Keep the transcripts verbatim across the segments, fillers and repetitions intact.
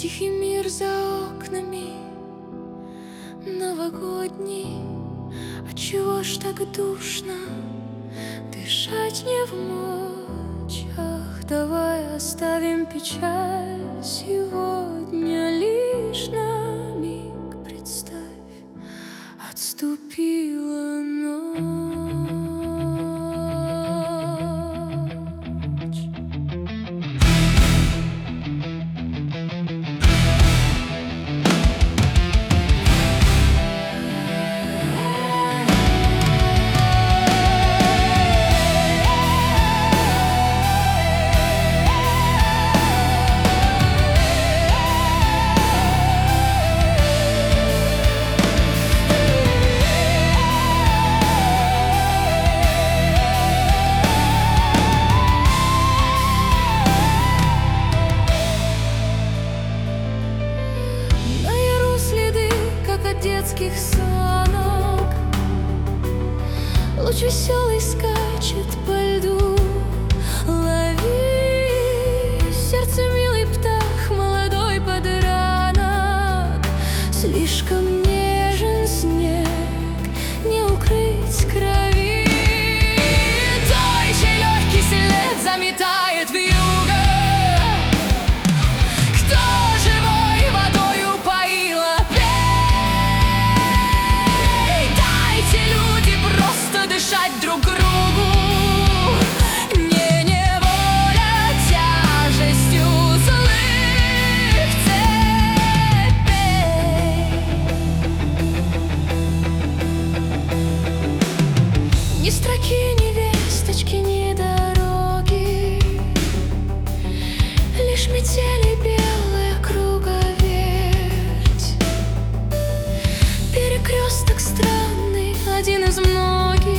Тихий мир за окнами новогодний. Отчего ж так душно дышать не в мочь? Ах, давай оставим печаль сегодня лишь на миг. Представь, отступила ночь. Детских сонок луч веселый скачет по льду. Лови, сердце милый птах, молодой подранок. Слишком нежен снег, не укрыть крови. Той, чей легкий след заметает вьюга. Друг другу не неволя тяжестью злых цепей. Ни строки, ни весточки, ни дороги, лишь метели белая круговерть. Перекресток странный, один из многих.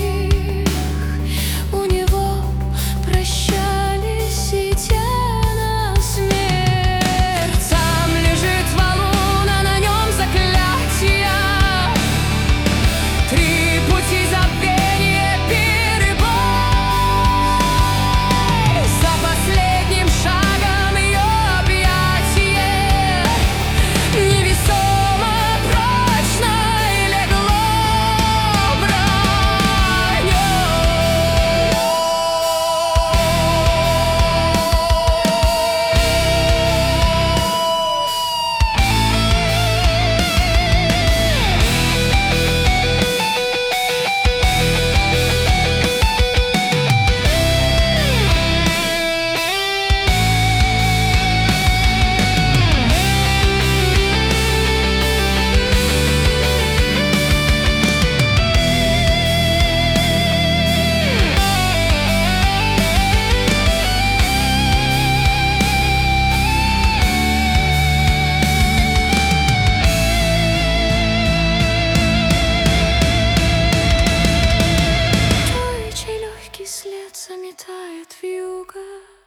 Заметает вьюга.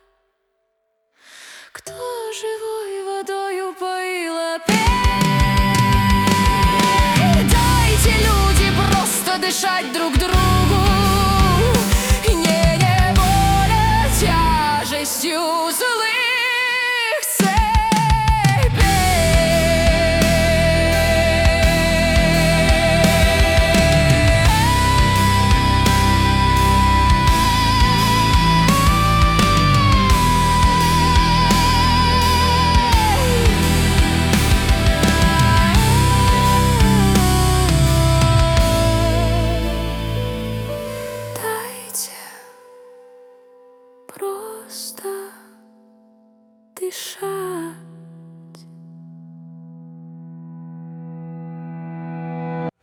Кто живой водою поила? Пей! Дайте, люди, просто дышать друг другу. Не неволя тяжестью злых цепей. Просто дышать.